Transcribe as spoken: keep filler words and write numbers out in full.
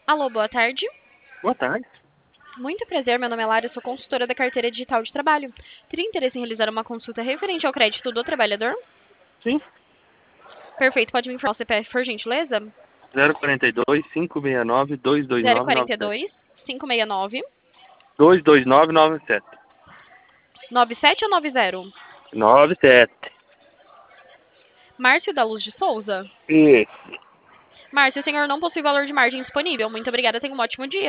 Alô, boa tarde. Boa tarde. Muito prazer, meu nome é Lara, sou consultora da carteira digital de trabalho. Teria interesse em realizar uma consulta referente ao crédito do trabalhador? Sim. Perfeito, pode me informar o C P F, por gentileza? zero quarenta e dois, cinco seis nove, dois dois zero nove quarenta nove e sete. dois, cinco seis nove, dois dois nove nove sete. nove sete ou nove zero? nove sete. Márcio da Luz de Souza? Isso. Márcio, o senhor não possui valor de margem disponível. Muito obrigada, tenha um ótimo dia.